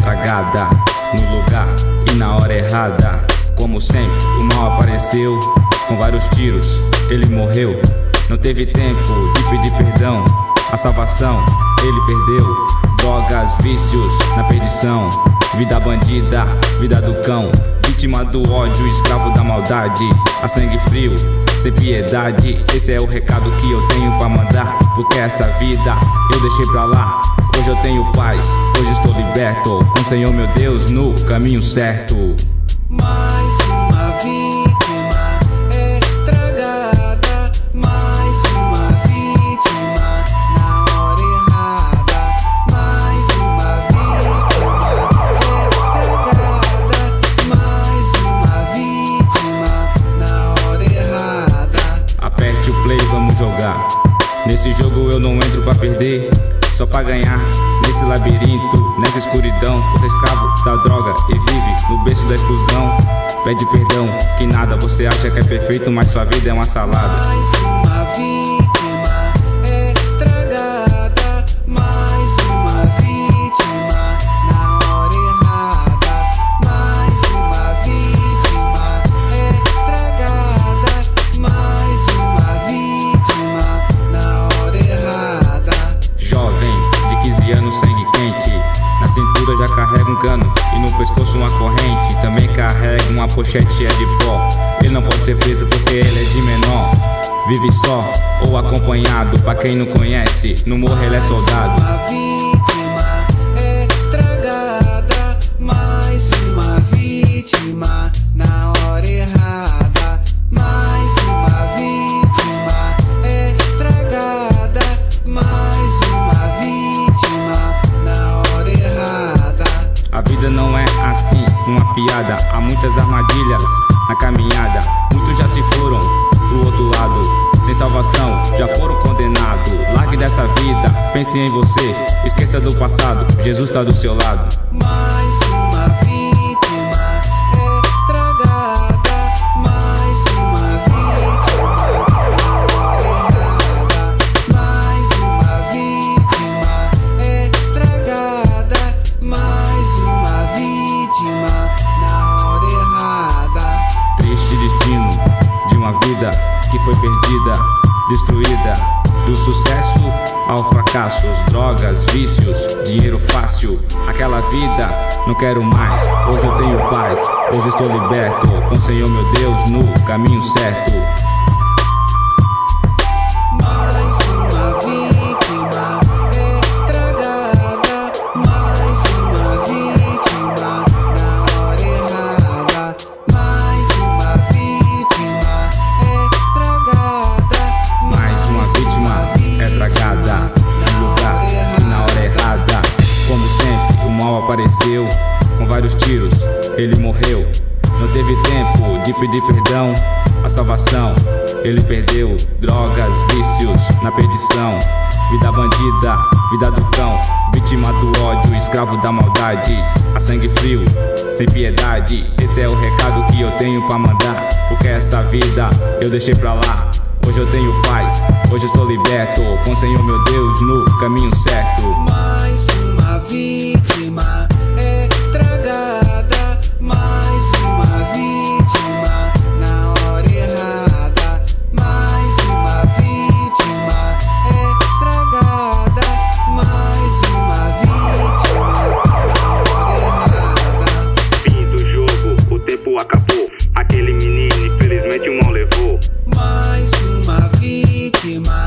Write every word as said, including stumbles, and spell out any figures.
tragada no lugar e na hora errada. Como sempre, o mal apareceu com vários tiros, ele morreu. Não teve tempo de pedir perdão, a salvação ele perdeu. Drogas, vícios na perdição, vida bandida, vida do cão, vítima do ódio, escravo da maldade, a sangue frio, sem piedade. Esse é o recado que eu tenho pra mandar, porque essa vida eu deixei pra lá. Hoje eu tenho paz, hoje estou liberto, com o Senhor meu Deus no caminho certo. Mais uma vítima é tragada, mais uma vítima na hora errada. Mais uma vítima é tragada, mais uma vítima na hora errada. Aperte o play, vamos jogar. Nesse jogo eu não entro pra perder, só pra ganhar. Nesse labirinto, nessa escuridão, você é escravo da droga e vive no berço da exclusão. Pede perdão, que nada, você acha que é perfeito, mas sua vida é uma salada. Mais uma vítima é tragada, mais uma vítima na hora errada. Mais uma vítima é tragada, mais uma vítima na hora errada. Jovem de quinze anos, sangue quente, na cintura já carrega um cano e no pescoço uma corrente. Também carrega uma pochete cheia de pó. Ele não pode ser preso porque ele é de menor. Vive só ou acompanhado, pra quem não conhece, no morro ele é soldado. Uma vítima é tragada, mais uma vítima na hora errada. Mais uma vítima é tragada, mais uma vítima na hora errada. A vida não é assim, uma piada. Há muitas armadilhas na caminhada. Muitos já se foram pro outro lado, sem salvação, já foram condenados. Largue dessa vida, pense em você, esqueça do passado, Jesus tá do seu lado. Mais uma vítima é tragada, mais uma vítima na hora errada. Mais uma vítima é tragada, mais uma vítima na hora errada. Triste destino de uma vida que foi perdida, destruída, do sucesso ao fracasso. Drogas, vícios, dinheiro fácil, aquela vida não quero mais. Hoje eu tenho paz, hoje estou liberto, com o Senhor meu Deus no caminho certo. Mais uma vítima é tragada, mais uma vítima na hora errada. Mais uma vítima é tragada, Mais uma vítima é tragada no lugar e na hora errada. Como sempre, o mal apareceu com vários tiros, ele morreu. Não teve tempo de pedir perdão, a salvação ele perdeu. Drogas, vícios na perdição, vida bandida, vida do cão, vítima do ódio, escravo da maldade, a sangue frio, sem piedade. Esse é o recado que eu tenho pra mandar, porque essa vida eu deixei pra lá. Hoje eu tenho paz, hoje estou liberto, com o Senhor meu Deus no caminho certo. mais uma vítima é tragada, mais uma vítima na hora errada. Mais uma vítima é tragada, mais uma vítima na hora errada. Fim do jogo, o tempo acabou. Aquele menino, infelizmente, o mal levou. Mais uma vítima